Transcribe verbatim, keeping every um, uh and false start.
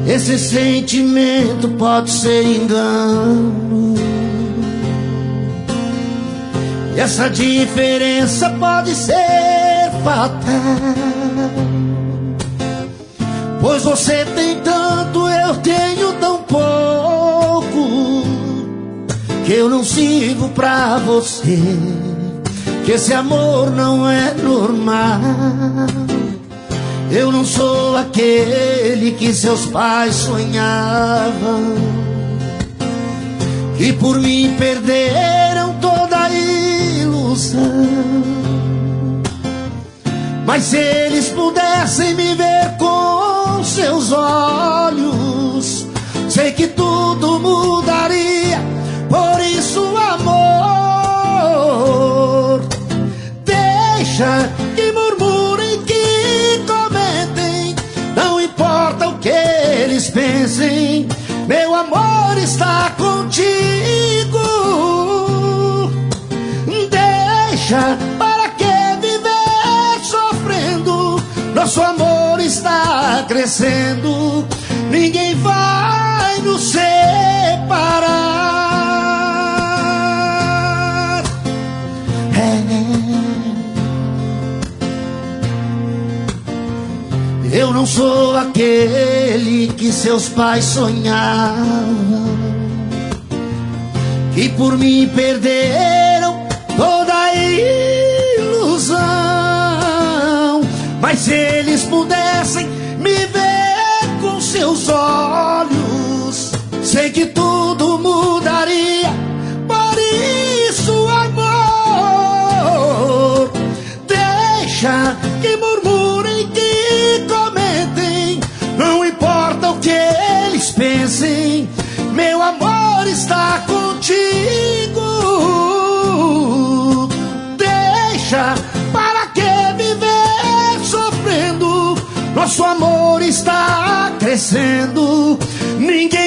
Esse sentimento pode ser engano, e essa diferença pode ser fatal. Pois você tem tanto, eu tenho tão pouco, que eu não sirvo pra você, que esse amor não é normal. Eu não sou aquele que seus pais sonhavam, que por mim perderam toda a ilusão. Mas se eles pudessem me ver com seus olhos, sei que tudo mudaria. Por isso, amor, deixa que murmurem, que comentem, não importa o que eles pensem, meu amor está contigo. Deixa, para que viver sofrendo? Nosso amor está crescendo, ninguém vai nos separar. É. Eu não sou aquele que seus pais sonhavam, que por mim perderam toda a ilusão. Mas se eles pudessem me ver com seus olhos, sei que tudo mudaria. Por isso, amor, deixa que murmurem, que comentem, não importa o que eles pensem, meu amor está contigo. Deixa, para que viver sofrendo? Nosso amor está crescendo, ninguém